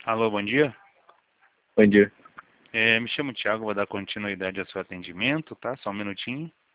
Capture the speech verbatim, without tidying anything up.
Alô, bom dia. Bom dia. É, me chamo Thiago, vou dar continuidade ao seu atendimento, tá? Só um minutinho.